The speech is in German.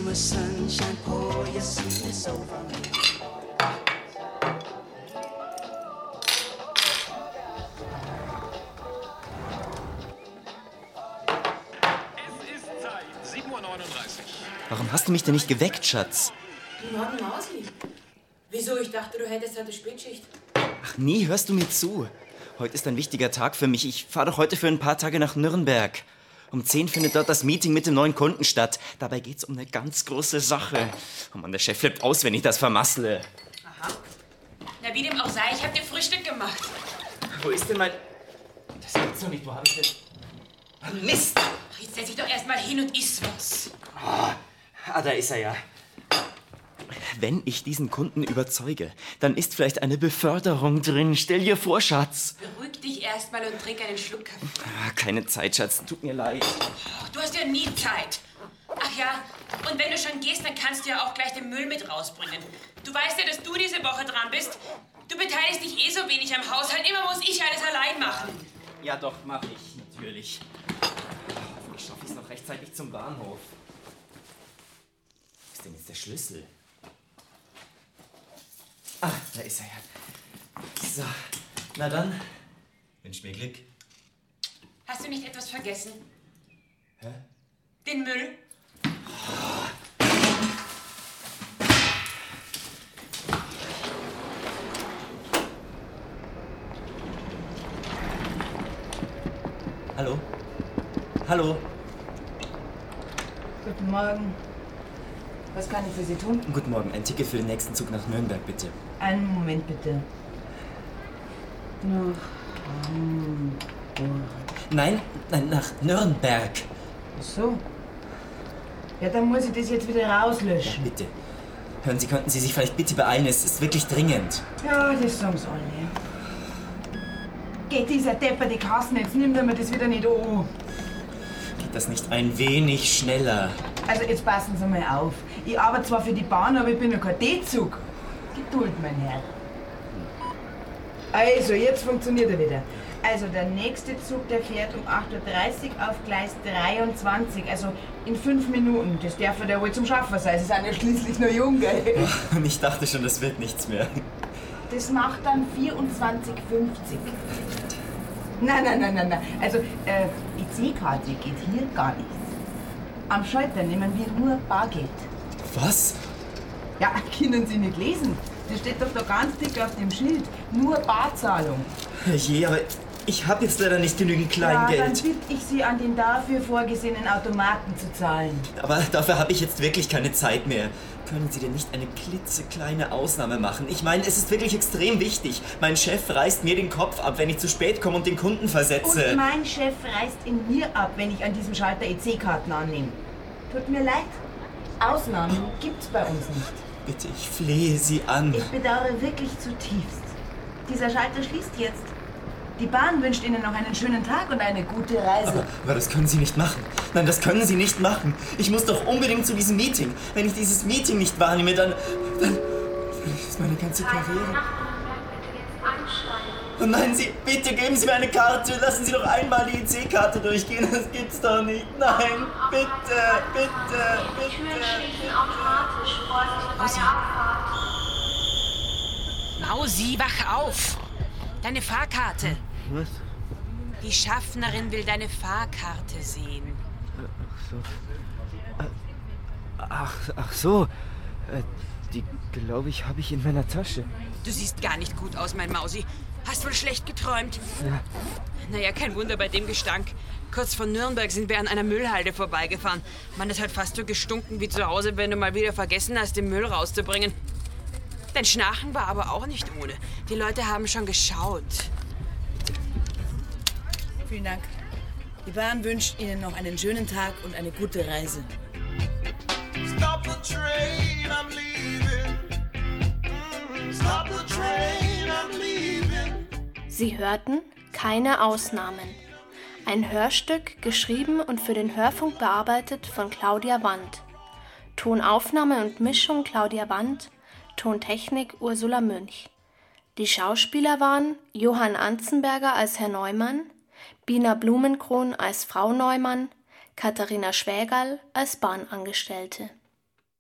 a sunshine, pour your sweetness over me. Warum hast du mich denn nicht geweckt, Schatz? Guten Morgen, Mausi. Wieso? Ich dachte, du hättest heute Spätschicht. Ach, nie hörst du mir zu. Heute ist ein wichtiger Tag für mich. Ich fahre doch heute für ein paar Tage nach Nürnberg. Um 10 findet dort das Meeting mit dem neuen Kunden statt. Dabei geht's um eine ganz große Sache. Oh Mann, der Chef flippt aus, wenn ich das vermassle. Aha. Na, wie dem auch sei, ich hab dir Frühstück gemacht. Wo ist denn mein... Das gibt's doch nicht. Wo hab ich denn... Ah, Mist! Ach, jetzt setz dich doch erst mal hin und iss was. Da ist er ja. Wenn ich diesen Kunden überzeuge, dann ist vielleicht eine Beförderung drin. Stell dir vor, Schatz. Beruhig dich erst mal und trink einen Schluck Kaffee. Keine Zeit, Schatz. Tut mir leid. Du hast ja nie Zeit. Ach ja, und wenn du schon gehst, dann kannst du ja auch gleich den Müll mit rausbringen. Du weißt ja, dass du diese Woche dran bist. Du beteiligst dich eh so wenig am Haushalt. Immer muss ich alles allein machen. Ja doch, mach ich. Natürlich. Hoffentlich schaffe ich es noch rechtzeitig zum Bahnhof. Wo ist denn jetzt der Schlüssel? Ah, da ist er ja. So, na dann. Wünsch mir Glück. Hast du nicht etwas vergessen? Hä? Den Müll? Hallo? Hallo? Guten Morgen. Was kann ich für Sie tun? Guten Morgen, ein Ticket für den nächsten Zug nach Nürnberg, bitte. Einen Moment, bitte. Nach Hamburg. Nein, nach Nürnberg. Ach so. Ja, dann muss ich das jetzt wieder rauslöschen. Bitte. Hören Sie, könnten Sie sich vielleicht bitte beeilen? Es ist wirklich dringend. Ja, das sagen's alle. Geht dieser Depper die Kassen, jetzt nimmt er mir das wieder nicht an. Geht das nicht ein wenig schneller? Also jetzt passen Sie mal auf. Ich arbeite zwar für die Bahn, aber ich bin ja kein D-Zug. Geduld, mein Herr. Also, jetzt funktioniert er wieder. Also, der nächste Zug, der fährt um 8.30 Uhr auf Gleis 23. Also in 5 Minuten. Das darf ja wohl zum Schaffen sein. Sie sind ja schließlich noch jung, gell? Und ich dachte schon, das wird nichts mehr. Das macht dann 24,50. Nein. Also, EC-Karte geht hier gar nichts. Am Schalter nehmen wir nur Bargeld. Was? Ja, können Sie nicht lesen? Das steht doch da ganz dick auf dem Schild. Nur Barzahlung. Je, aber ich habe jetzt leider nicht genügend Kleingeld. Ja, dann bitte ich Sie, an den dafür vorgesehenen Automaten zu zahlen. Aber dafür habe ich jetzt wirklich keine Zeit mehr. Können Sie denn nicht eine klitzekleine Ausnahme machen? Ich meine, es ist wirklich extrem wichtig. Mein Chef reißt mir den Kopf ab, wenn ich zu spät komme und den Kunden versetze. Und mein Chef reißt in mir ab, wenn ich an diesem Schalter EC-Karten annehme. Tut mir leid. Ausnahmen gibt's bei uns nicht. Bitte, ich flehe Sie an. Ich bedauere wirklich zutiefst. Dieser Schalter schließt jetzt. Die Bahn wünscht Ihnen noch einen schönen Tag und eine gute Reise. Aber das können Sie nicht machen. Nein, das können Sie nicht machen. Ich muss doch unbedingt zu diesem Meeting. Wenn ich dieses Meeting nicht wahrnehme, dann ist meine ganze Karriere... Oh nein, bitte geben Sie mir eine Karte. Lassen Sie doch einmal die EC-Karte durchgehen. Das gibt's doch nicht. Nein, bitte. Die Türen schließen automatisch. Vorsicht bei der Abfahrt. Mausi, wach auf! Deine Fahrkarte. Was? Die Schaffnerin will deine Fahrkarte sehen. Ach so. Die, glaube ich, habe ich in meiner Tasche. Du siehst gar nicht gut aus, mein Mausi. Hast wohl schlecht geträumt? Ja. Naja, kein Wunder bei dem Gestank. Kurz vor Nürnberg sind wir an einer Müllhalde vorbeigefahren. Man, das hat fast so gestunken wie zu Hause, wenn du mal wieder vergessen hast, den Müll rauszubringen. Dein Schnarchen war aber auch nicht ohne. Die Leute haben schon geschaut. Vielen Dank. Die Bahn wünscht Ihnen noch einen schönen Tag und eine gute Reise. Stop the train, I'm leaving. Stop the train, I'm leaving. Sie hörten Keine Ausnahmen. Ein Hörstück, geschrieben und für den Hörfunk bearbeitet von Claudia Wandt. Tonaufnahme und Mischung Claudia Wandt, Tontechnik Ursula Münch. Die Schauspieler waren Johann Anzenberger als Herr Neumann, Bina Blumenkron als Frau Neumann, Katharina Schwägerl als Bahnangestellte.